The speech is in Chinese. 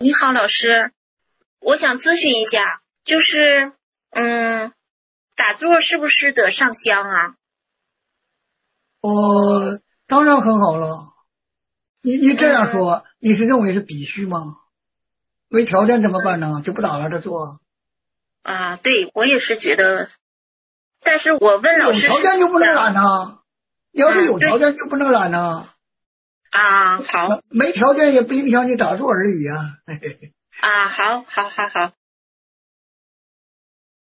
你好，老师，我想咨询一下，就是打坐是不是得上香啊？ 当然很好了。你这样说，你是认为是必须吗？没条件怎么办呢？就不打了这坐。 对，我也是觉得，但是我问老有师条件就不能懒呐。要是有条件就不能懒呐。 好。 没条件也不影响你打坐而已啊。 好。